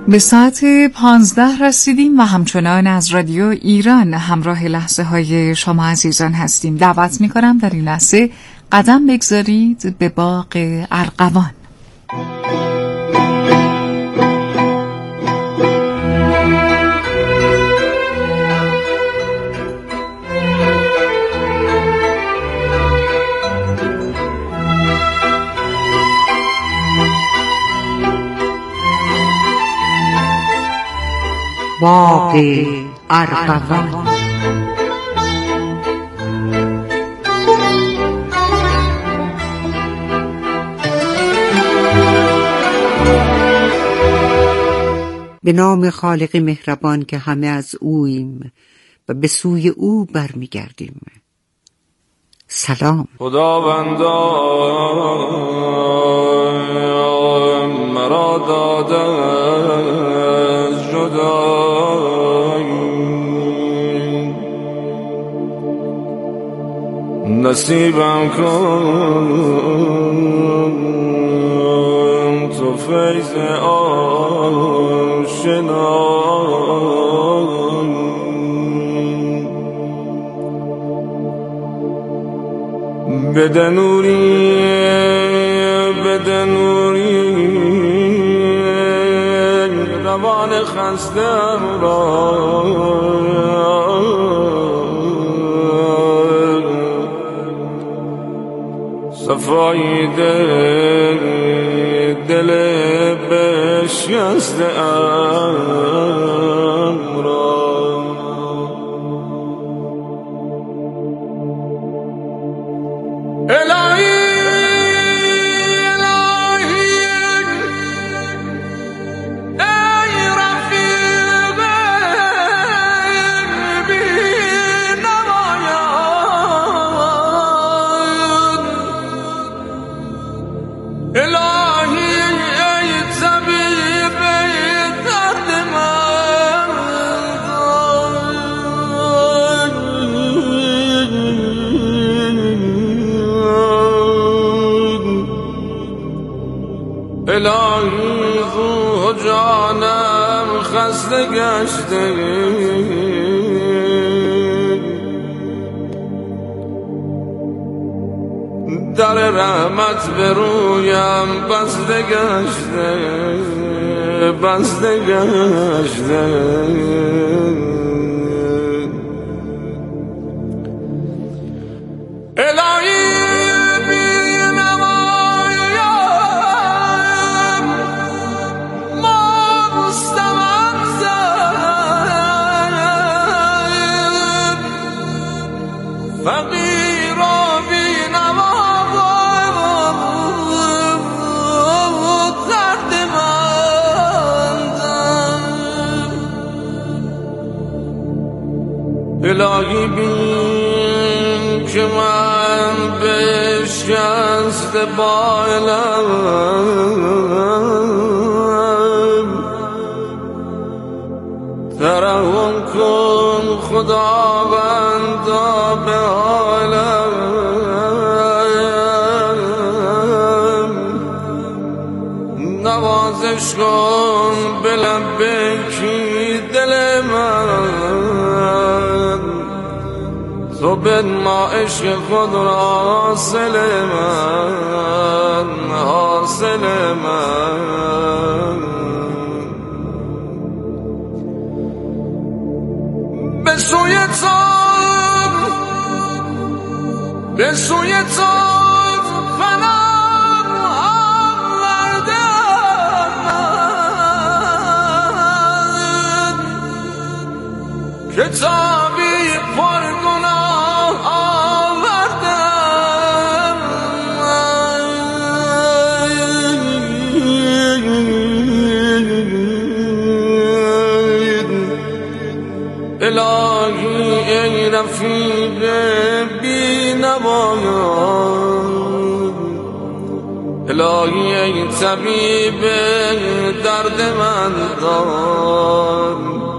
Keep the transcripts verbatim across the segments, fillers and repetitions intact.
به ساعت پانزده رسیدیم و همچنان از رادیو ایران همراه لحظه های شما عزیزان هستیم. دعوت می کنم در این لحظه قدم بگذارید به باغ ارغوان. باغ ارغوان. به نام خالق مهربان که همه از اوییم و به سوی او برمیگردیم. سلام. خداوندا مرا داده از جدایی، نصیبم کن تو فیض آشنایی، بده نوری بده نوری روان خستم را، صفای دل دل بشکسته ام را. الهی الهی رو جانم خسته گشته، در رحمت به رویم بسته گشته بسته گشته. الهی فقیر و بی‌نوا درد من، الهی بین که من بشکست بالم، ترحم کن خداوندا به حالم، نوازش کن به لبیکی دل من، تو بنما عشق خود را حاصل من حاصل من. به سوی تو به سوی تو پناه آوردم، کتابی پر گناه آوردم، الهی ای رفیق بی‌نوایان، الهی ای طبیب درد من دان،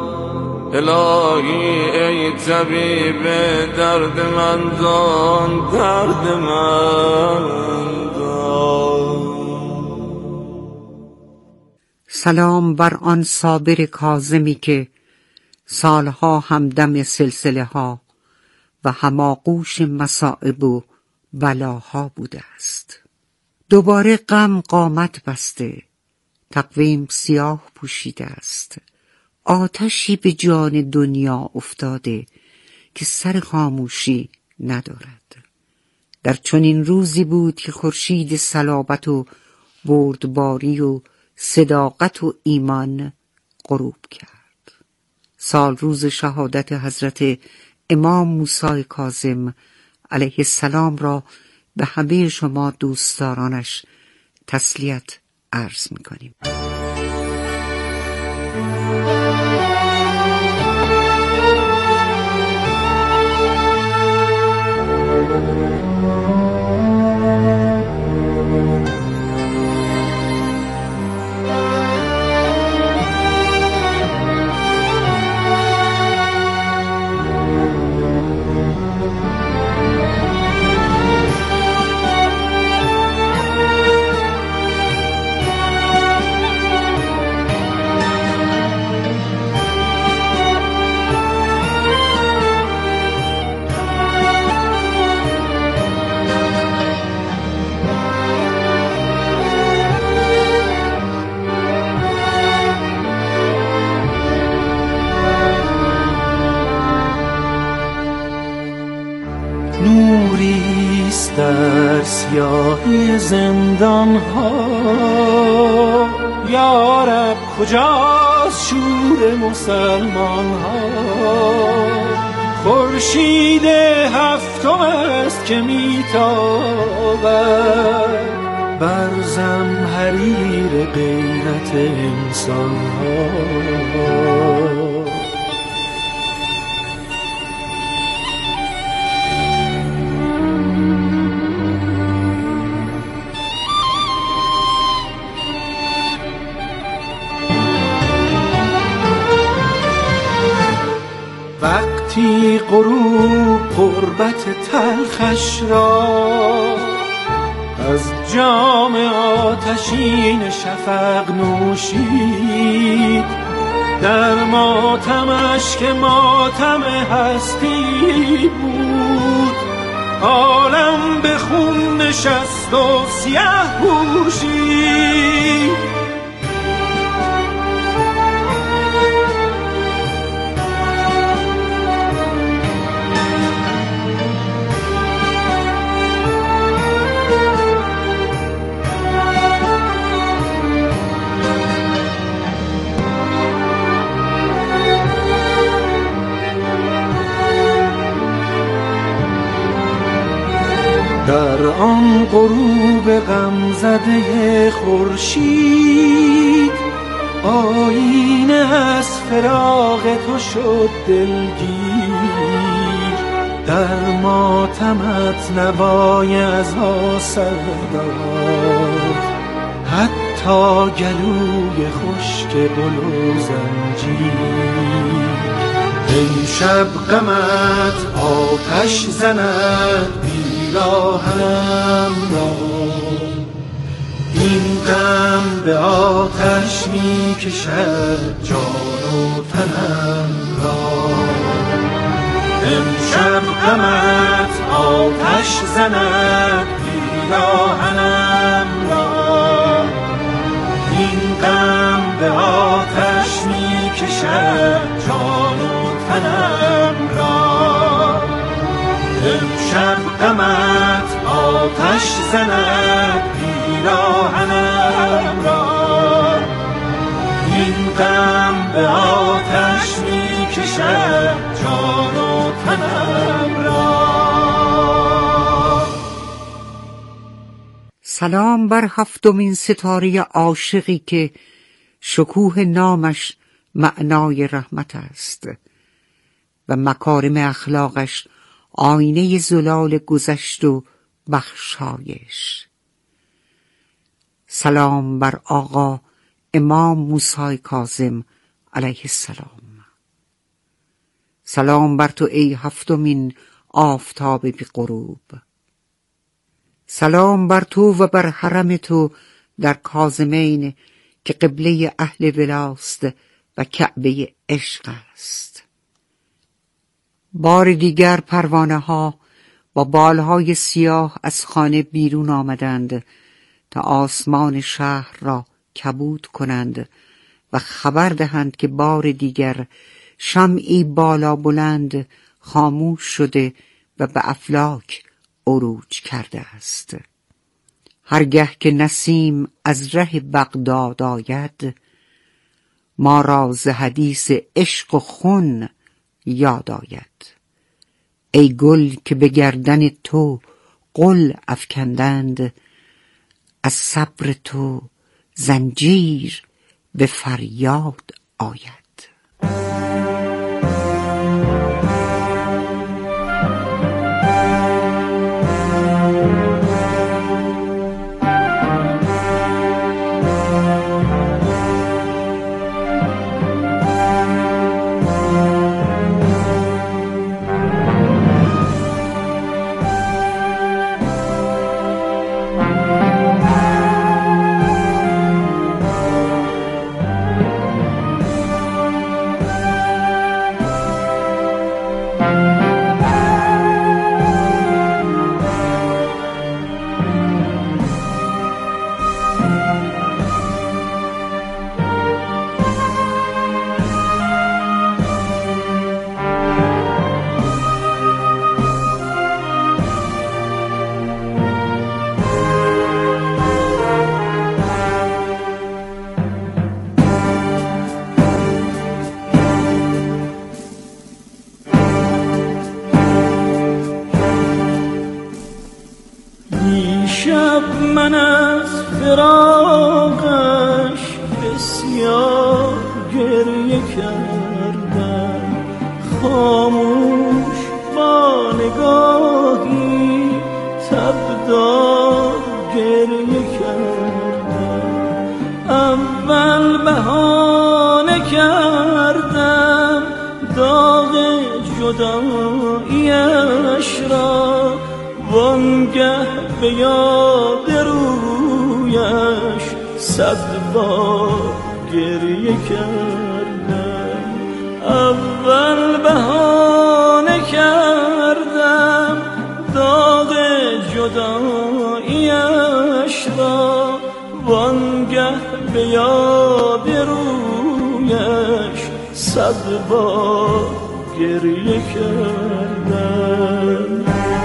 الهی ای طبیب درد من دان درد من دان. سلام بر آن صابر کاظمی که سالها همدم سلسله ها و هماغوش مصائب و بلاها بوده است. دوباره غم قامت بسته، تقویم سیاه پوشیده است. آتشی به جان دنیا افتاده که سر خاموشی ندارد. در چنین روزی بود که خورشید صلابت و بردباری و صداقت و ایمان غروب کرد. سال روز شهادت حضرت امام موسی کاظم علیه السلام را به همه شما دوستدارانش تسلیت عرض می‌کنیم. نوریست در سیاهی زندان ها، یا رب کجاست شور مسلمان ها؟ خورشید هفتم است که میتابد بر زمهریر غیرت انسان ها. وقتی غروب قربت تلخش را از جام آتشین شفق نوشید، در ماتمش که ماتم هستی بود، عالم به خون نشست و سیه پوشید. در آن غروب غمزده خورشید، آینه از فراق تو شد دلگیر. در ماتمت نوای عزا سر داد، حتی گلوی خشک گل و زنجیر. امشب غمت آتش زند پیراهنم را، این غم به آتش می کشد جان و تنم را. امشب غمت آتش زند پیراهنم را، این غم به آتش می کشد جان و تنم را. امشب غمت آتش زند پیراهنم را، این غم به آتش می کشد جان و تنم را. سلام بر هفتمین ستاره عاشقی که شکوه نامش معنای رحمت است و مکارم اخلاقش آینه زلال گذشت و بخشایش. سلام بر آقا امام موسی کاظم علیه السلام. سلام بر تو ای هفتمین آفتاب بی غروب. سلام بر تو و بر حرم تو در کاظمین که قبله اهل ولاست و کعبه عشق است. بار دیگر پروانه ها با بالهای سیاه از خانه بیرون آمدند تا آسمان شهر را کبود کنند و خبر دهند که بار دیگر شمعی بالا بلند خاموش شده و به افلاک عروج کرده است. هرگه که نسیم از ره بغداد آید، ما را ز حدیث عشق و خون یاد آید. ای گل که به گردن تو غل افکندند، از صبر تو زنجیر به فریاد آید. من از فراقش بسیار گریه کردم، خاموش با نگاهی تبدار گریه کردم. اول بهانه کردم داغ جداییش را، وانگه به یاد رویش صد بار گریه کردم. اول بهانه کردم داغ جداییش را، وانگه به یاد رویش صد بار گریه کردم.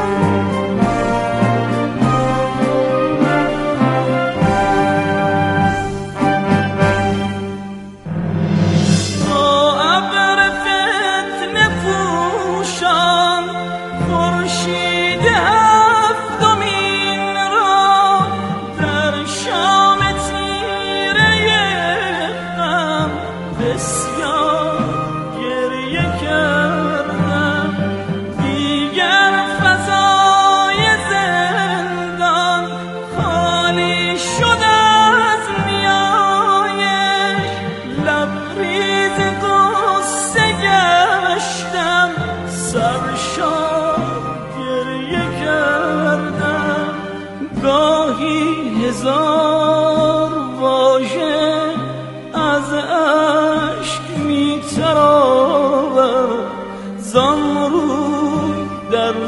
هزار واژه از اشک می‌تراود، زان روی در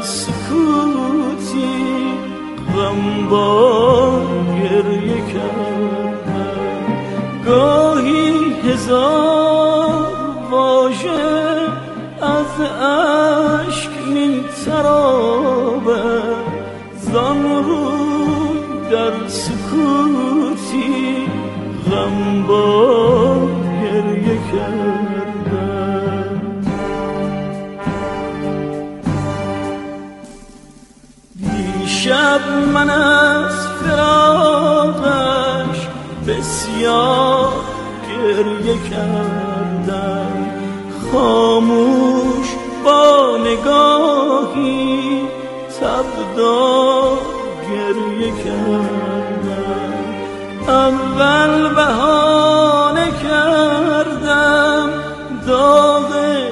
سکوتی غمبار گریه کردم. گاهی هزار واژه از اشک می‌تراود، زان روی در سکوتی غمبار گریه کردم. دیشب من از فراقش بسیار گریه کردم، خاموش با نگاهی تبدار گریه کردم. اول بهانه کردم داغ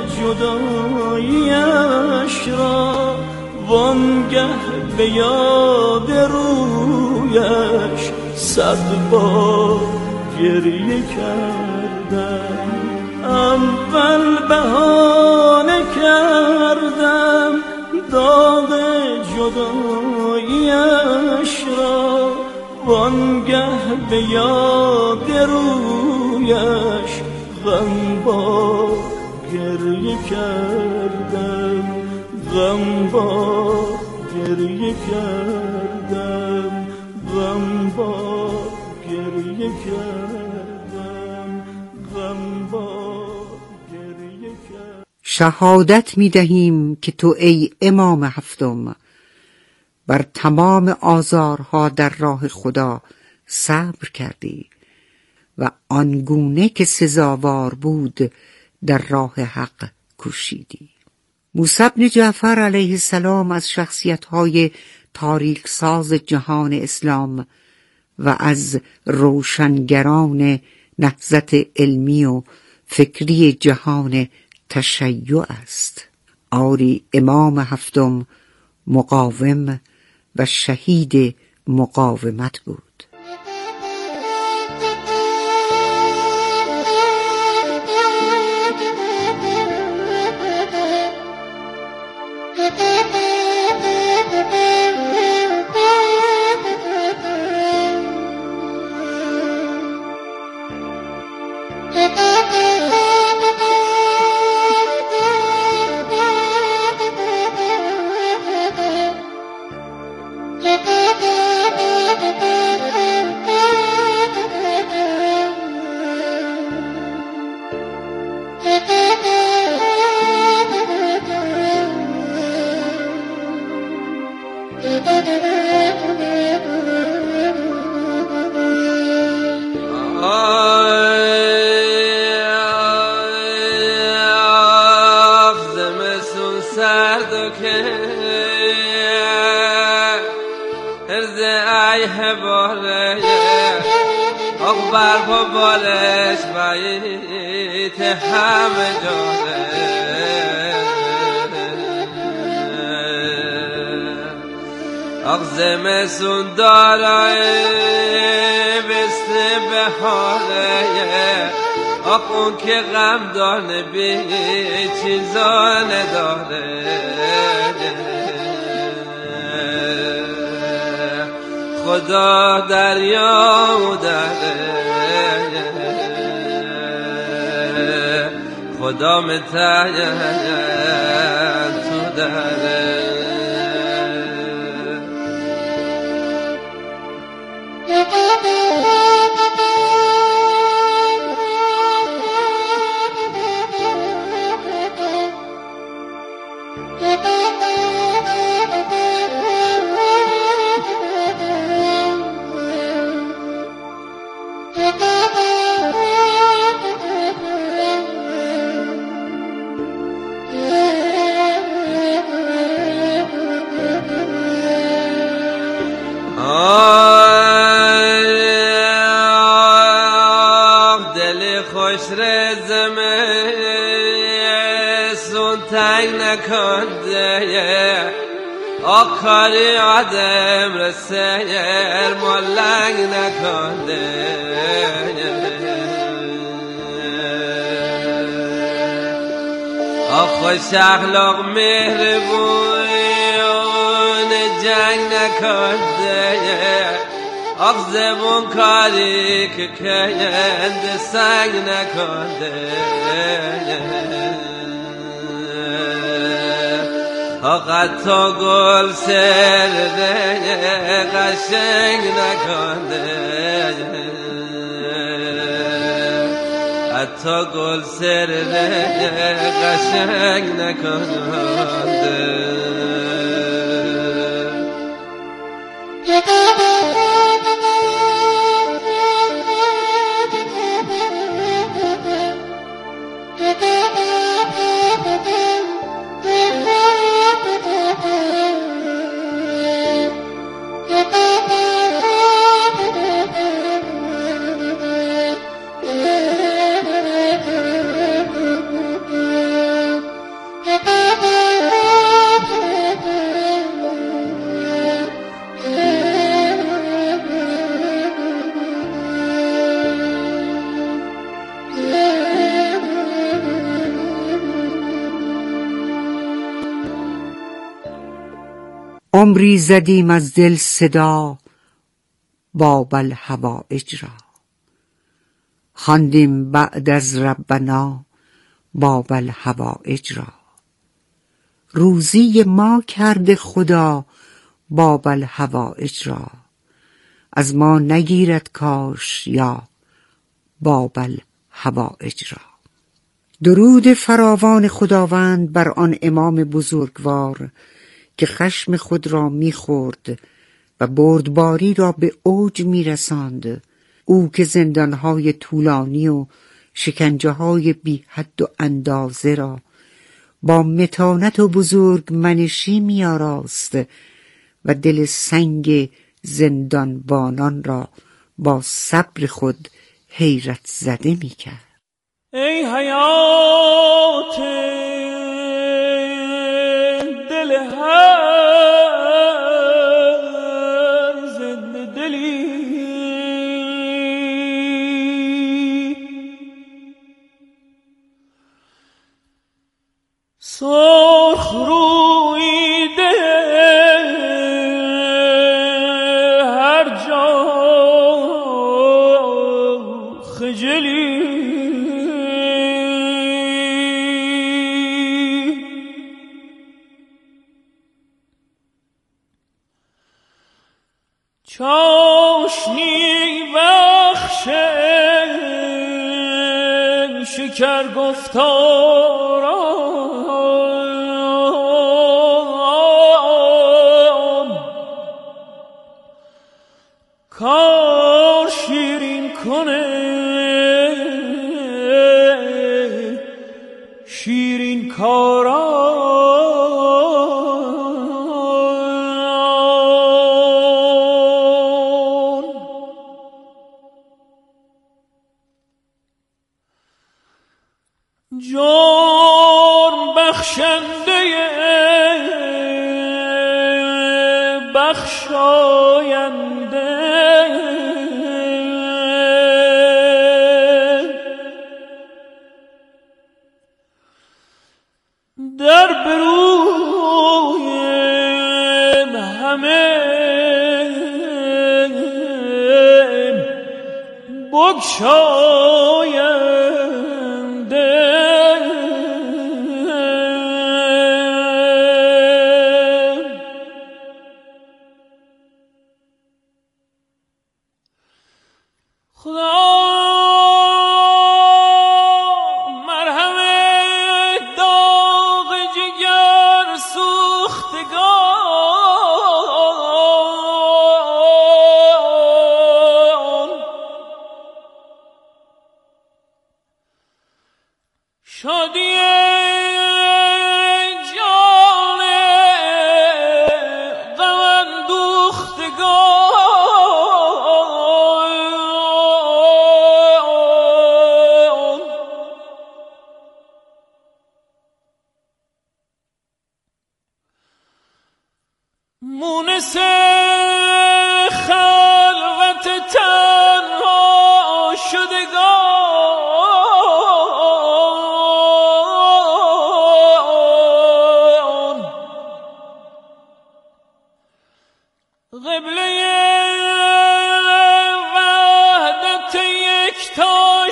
جداییش را، وانگه به یاد رویش صد بار گریه کردم، اول بهانه کردم داغ جداییش را، وانگه به یاد رویش غم با گریه کردم، غم با گریه کردم، غم با گریه کردم، غم با گریه کردم. شهادت می دهیم که تو ای امام هفتم بر تمام آزارها در راه خدا صبر کردی و آنگونه که سزاوار بود در راه حق کوشیدی. موسی بن جعفر علیه السلام از شخصیت‌های تاریخ ساز جهان اسلام و از روشنگران نهضت علمی و فکری جهان تشیع است. آری امام هفتم مقاوم و شهید مقاومت بود. برپا بالش بیت همه جانه اغزم سندارای بسته به حاله اخون که غم دانه بی چیزا نداره خدا دریا و دره خدا متعین تو دره نکنده آکاری آدم رسیر ملنگ نکنده آخوش اخلاق مهربون جنگ نکنده آخ زبون کاری که کهند سنگ نکنده حتی گل سرده قشنگ نکنده حتی گل سرده قشنگ نکنده عمری زدیم از دل صدا باب الحوائج را، خواندیم بعد از ربنا باب الحوائج را. روزی ما کرده خدا باب الحوائج را، از ما نگیرد کاش یا باب الحوائج را. درود فراوان خداوند بر آن امام بزرگوار که خشم خود را می‌خورد و بردباری را به اوج می‌رساند. او که زندان‌های طولانی و شکنجه‌های بی حد و اندازه را با متانت و بزرگ منشی می‌آراست و دل سنگ زندانبانان را با صبر خود حیرت زده می‌کرد. ای حیات دل هر زنده دلی، سرخ رویده هر جا خجلی، چاشنی بخش شکر گفتاران، کار شیرین کنه شیرین کاران. جان بخشنده بخشاینده، در برویم همه بگشاینده، خدا مرهم داغ جگر سوختگان، شادی جان غم اندوختگان، مونس خلوت تنها شدگان، قبله وحدت یکتا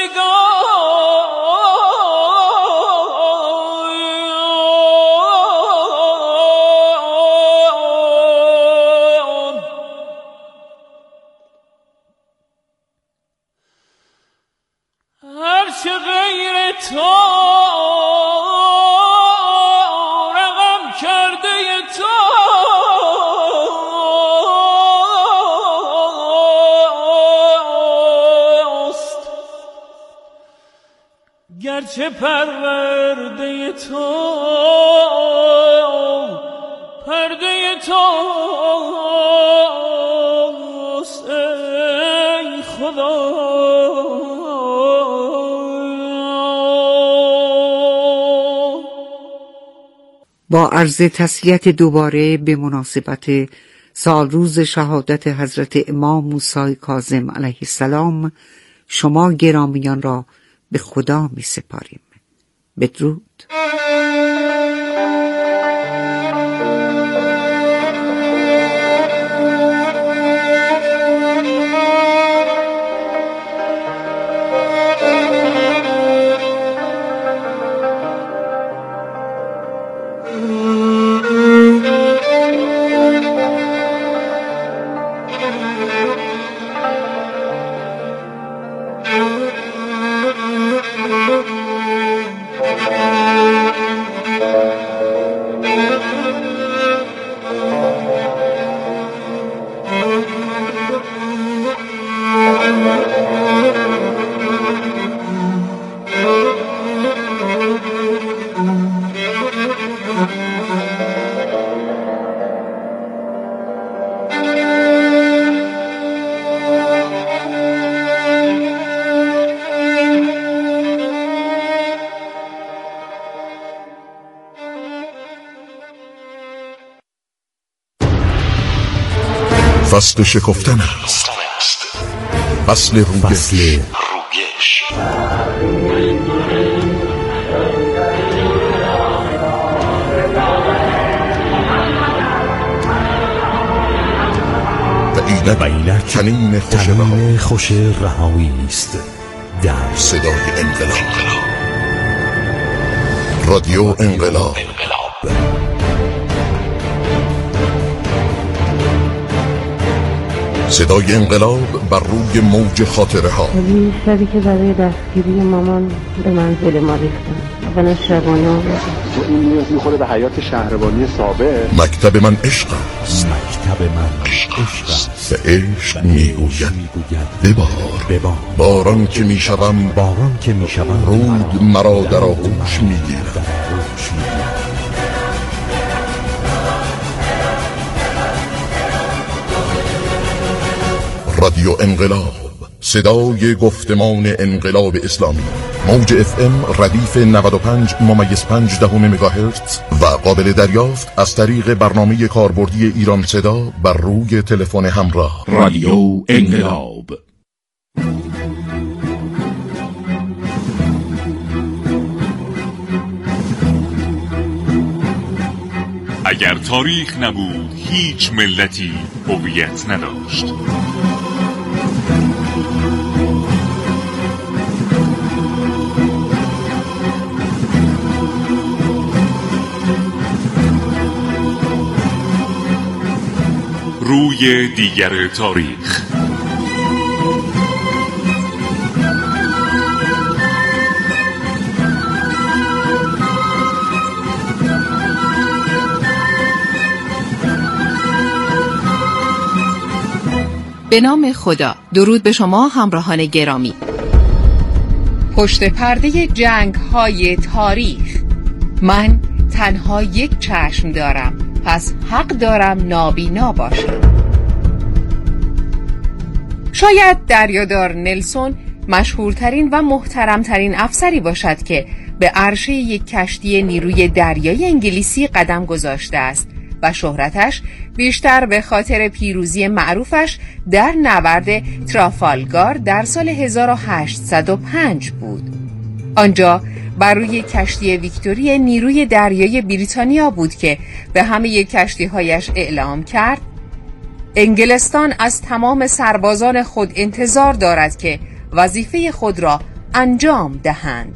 شدگان، هرچه غیر تو رقم کرده توست، گرچه پرورده تو پرده توست ای خدا. با عرض تسلیت دوباره به مناسبت سالروز شهادت حضرت امام موسی کاظم علیه السلام شما گرامیان را به خدا می سپاریم. بدرود. فصل شکفتن است، فصل رویش. و اینک تنین خوش رهایی است در صدای انقلاب. رادیو انقلاب. صدای انقلاب بر روی موج خاطره ها. ولی شبی که برای دستگیری مامان به منزل ما ریختن و نشربانه آمدن و این نیاز میخوره به حیات شهربانی سابق. مکتب من عشق است، مکتب من عشق است. به عشق میگوید ببار ببار باران که میشوم باران که میشوم رود مرا در آغوش میگیرد. رادیو انقلاب، صدای گفتمان انقلاب اسلامی. موج اف ام ردیف نود و پنج ممیز پنج دهم مگاهرتز و قابل دریافت از طریق برنامه کاربردی ایران صدا بر روی تلفن همراه. رادیو انقلاب. اگر تاریخ نبود هیچ ملتی هویت نداشت. روی دیگر تاریخ. به نام خدا. درود به شما همراهان گرامی. پشت پرده جنگ های تاریخ. من تنها یک چشم دارم، پس حق دارم نابینا باشم. شاید دریادار نلسون مشهورترین و محترمترین افسری باشد که به عرشه یک کشتی نیروی دریایی انگلیسی قدم گذاشته است و شهرتش بیشتر به خاطر پیروزی معروفش در نبرد ترافالگار در سال هزار و هشتصد و پنج بود. آنجا بر روی کشتی ویکتوری نیروی دریایی بریتانیا بود که به همه کشتی‌هایش اعلام کرد انگلستان از تمام سربازان خود انتظار دارد که وظیفه خود را انجام دهند.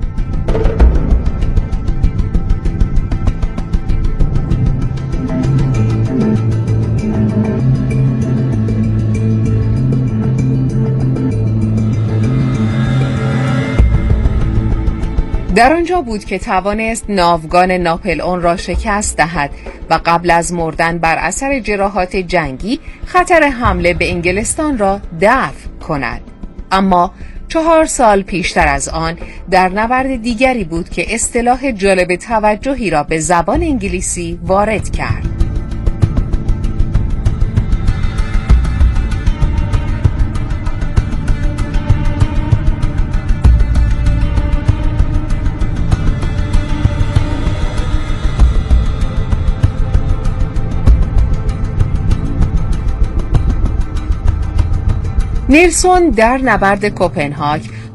در آنجا بود که توانست ناوگان ناپلئون را شکست دهد و قبل از مردن بر اثر جراحات جنگی خطر حمله به انگلستان را دفع کند. اما چهار سال پیشتر از آن در نبرد دیگری بود که اصطلاح جالب توجهی را به زبان انگلیسی وارد کرد. نلسون در نبرد کوپنهاگ